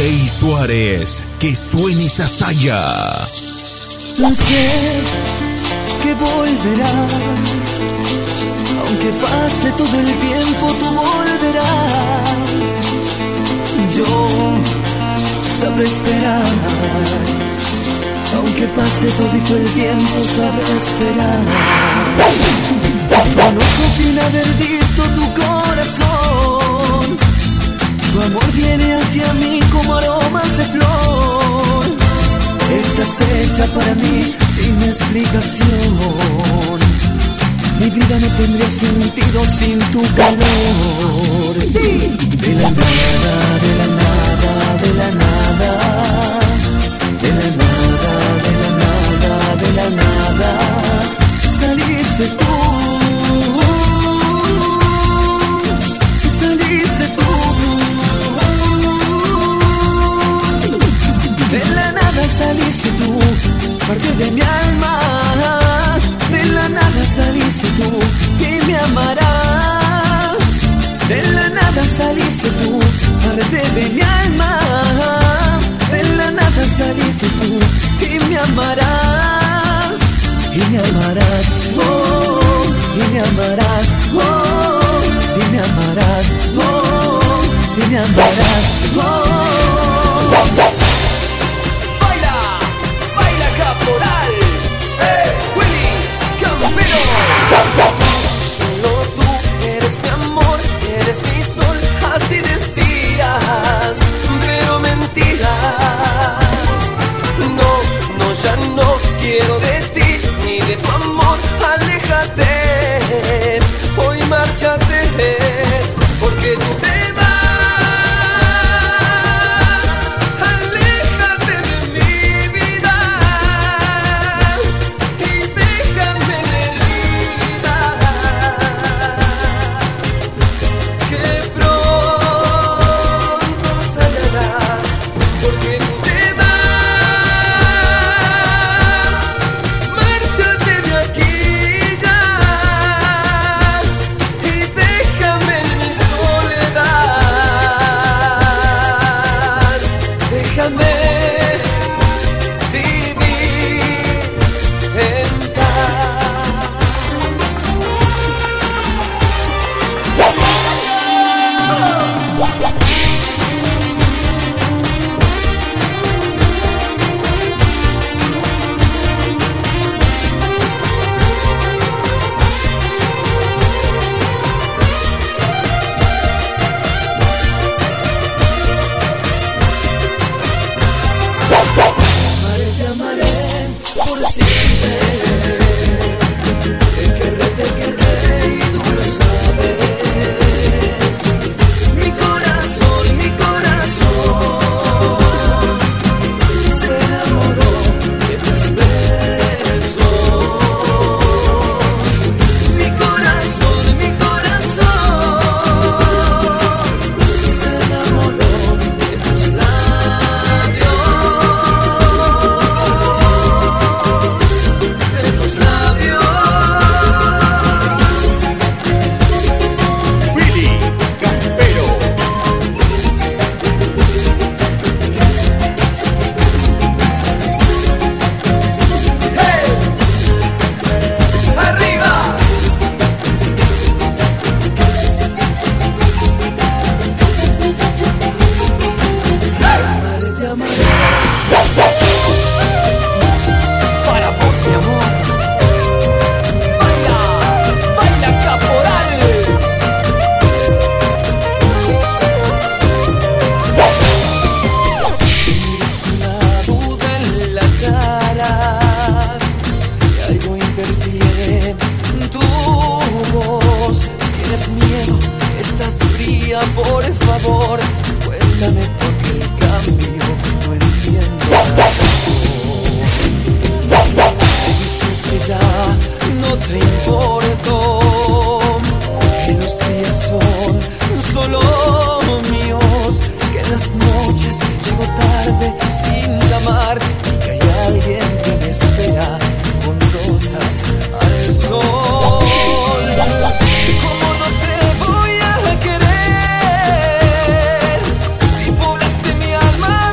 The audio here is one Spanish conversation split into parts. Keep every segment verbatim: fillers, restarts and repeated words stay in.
Rey Suárez, que suene esa saya. Sé que volverás, aunque pase todo el tiempo, tú volverás. Yo sabré esperar, aunque pase todo el tiempo, sabré esperar. Conozco sin haber visto tu corazón, tu amor viene hacia mí como aromas de flor. Estás hecha para mí sin explicación. Mi vida no tendría sentido sin tu calor. Sí. De la nada, de la nada, de la nada, de la nada, de la nada, de la nada, saliste tú, saliste tú. De la nada saliste tú, parte de mi alma. De la nada saliste tú y me amarás. De la nada saliste tú, parte de mi alma. De la nada saliste tú y me amarás. Y me amarás, oh, y me amarás, oh, y me amarás, oh, y me amarás, oh. Caporal, eh, Willy Campero. Solo tú eres mi amor, eres mi sol, así decías, pero mentiras. No, no, ya no quiero de ti, ni de tu amor, aléjate, hoy márchate, porque tú te vas. Alma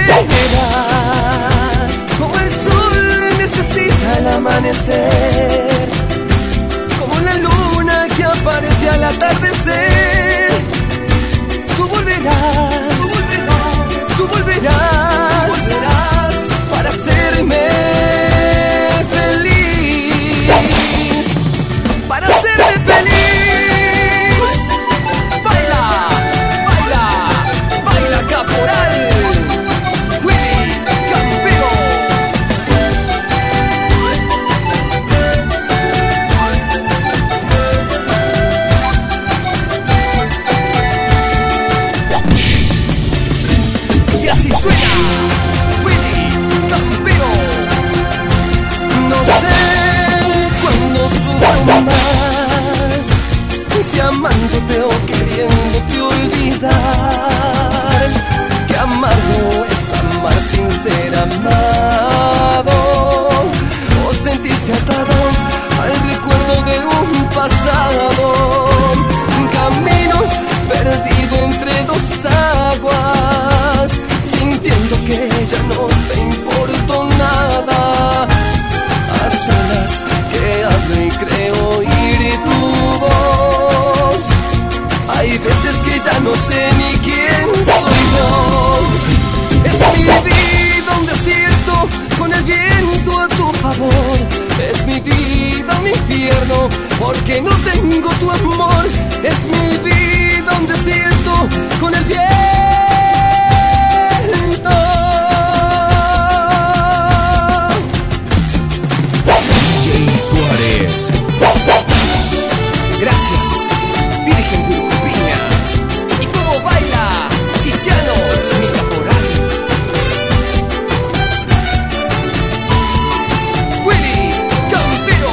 volverás, como el sol necesita el amanecer, como la luna que aparece al atardecer. Tú volverás, tú volverás, tú volverás, tú volverás para hacerme feliz, para hacerme feliz. Baila, baila, baila caporal, Willy Campero. Y así suena Willy Campero. No sé cuándo sufro más, si amándote o queriéndote olvidar. Que amargo es amar sin ser amado, o sentirte atado al recuerdo de un pasado. Camino perdido entre dos aguas, sintiendo que ya no te importo nada. A solas que hablo y creo oír tu voz. Hay veces que ya no sé ni quién soy yo. Es mi vida un desierto con el viento a tu favor. Es mi vida un infierno porque no tengo tu amor. Es mi vida un desierto con el viento. Gracias, Virgen Curupina. ¿Y cómo baila Tiziano, mi caporal? Willy Campero.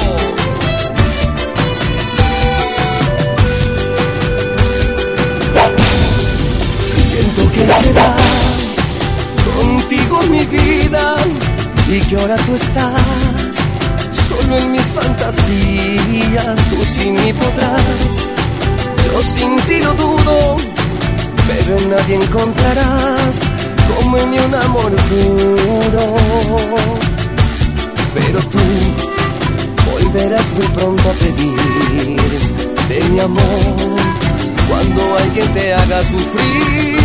Siento que se va contigo mi vida y que ahora tú estás solo en mis fantasías. Tú sin mí podrás, yo sin ti lo dudo, pero en nadie encontrarás como en mí un amor puro. Pero tú volverás muy pronto a pedir de mi amor cuando alguien te haga sufrir.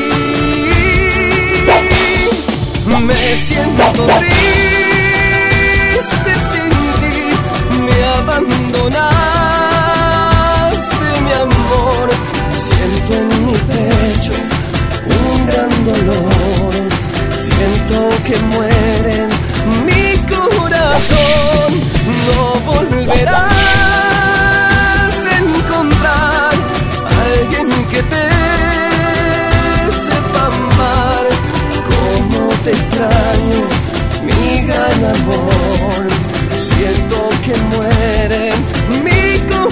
Me siento triste sin ti, me abandonaste mi amor. Siento en mi pecho un gran dolor, siento que muere mi corazón. No volverás a encontrar a alguien que te sepa amar como te extraño, mi gran amor. Siento que muere mi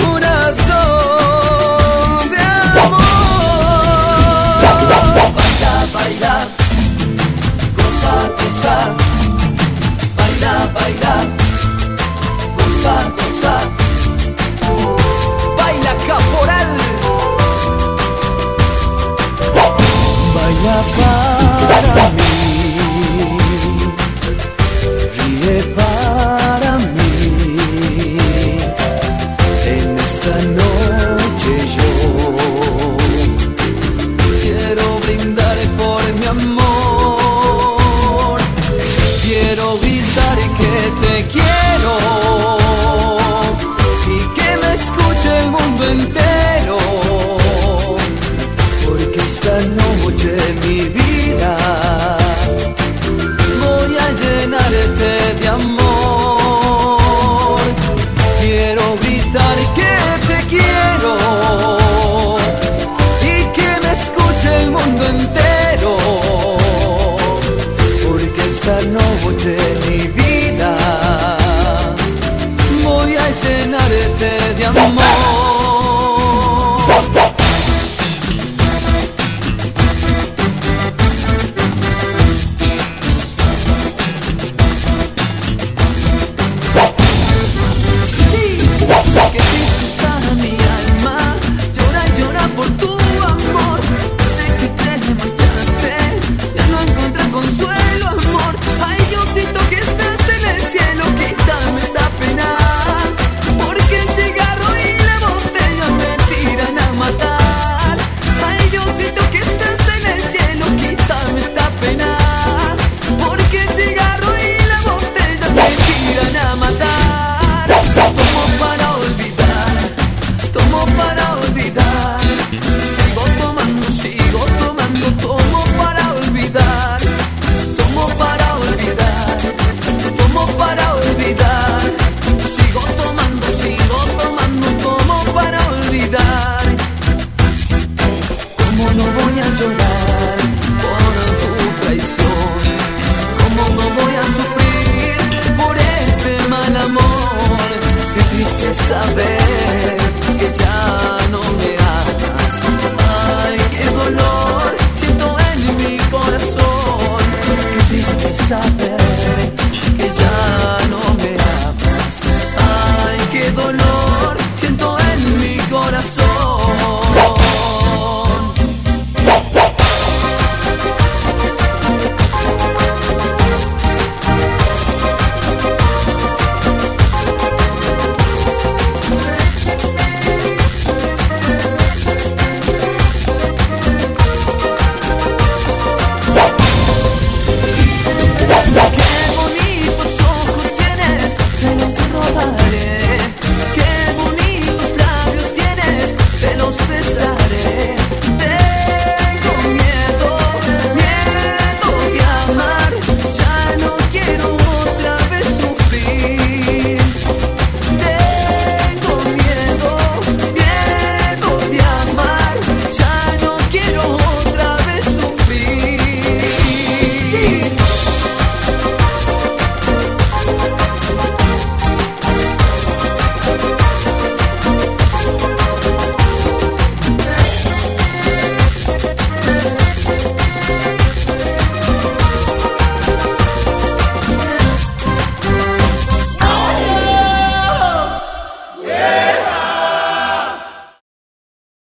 corazón de amor. Baila, baila, goza, goza. Baila, baila, goza, goza. Baila caporal. Baila para mí, ríe para mí. En esta noche yo quiero brindar por mi amor. Quiero gritar que te quiero y que me escuche el mundo entero. Porque esta noche mi vida voy a llenarte de amor. Quiero gritar que te quiero y que me escuche el mundo entero. Porque esta noche mi vida voy a llenarte de amor. no voy a llorar por tu traición? ¿Cómo no voy a sufrir por este mal amor? Qué triste saber